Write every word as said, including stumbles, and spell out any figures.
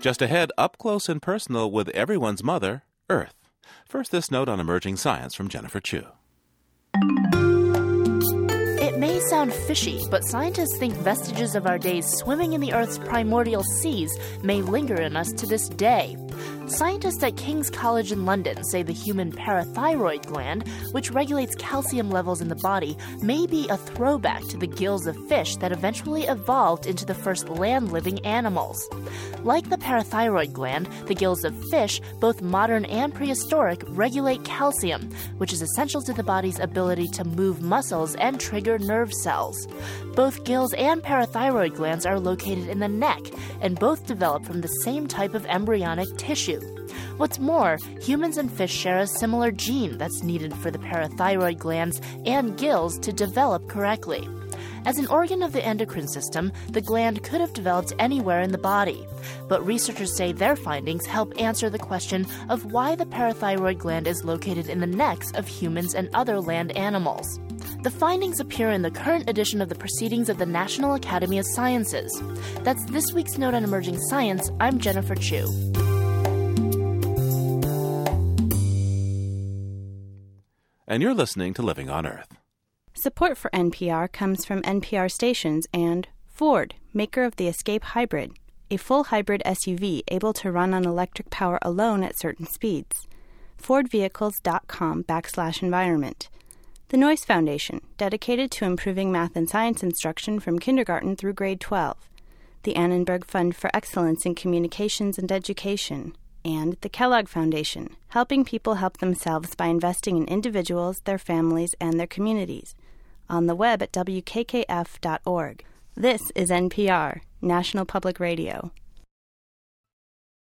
Just ahead, up close and personal with everyone's mother, Earth. First, this note on emerging science from Jennifer Chu. It may sound fishy, but scientists think vestiges of our days swimming in the Earth's primordial seas may linger in us to this day. Scientists at King's College in London say the human parathyroid gland, which regulates calcium levels in the body, may be a throwback to the gills of fish that eventually evolved into the first land-living animals. Like the parathyroid gland, the gills of fish, both modern and prehistoric, regulate calcium, which is essential to the body's ability to move muscles and trigger nerve cells. Both gills and parathyroid glands are located in the neck, and both develop from the same type of embryonic tissue. What's more, humans and fish share a similar gene that's needed for the parathyroid glands and gills to develop correctly. As an organ of the endocrine system, the gland could have developed anywhere in the body. But researchers say their findings help answer the question of why the parathyroid gland is located in the necks of humans and other land animals. The findings appear in the current edition of the Proceedings of the National Academy of Sciences. That's this week's Note on Emerging Science. I'm Jennifer Chu. And you're listening to Living on Earth. Support for N P R comes from N P R stations and Ford, maker of the Escape Hybrid, a full hybrid S U V able to run on electric power alone at certain speeds. Fordvehicles.com backslash environment. The Noyce Foundation, dedicated to improving math and science instruction from kindergarten through grade twelve. The Annenberg Fund for Excellence in Communications and Education. And the Kellogg Foundation, helping people help themselves by investing in individuals, their families, and their communities. On the web at W K K F dot org. This is N P R, National Public Radio.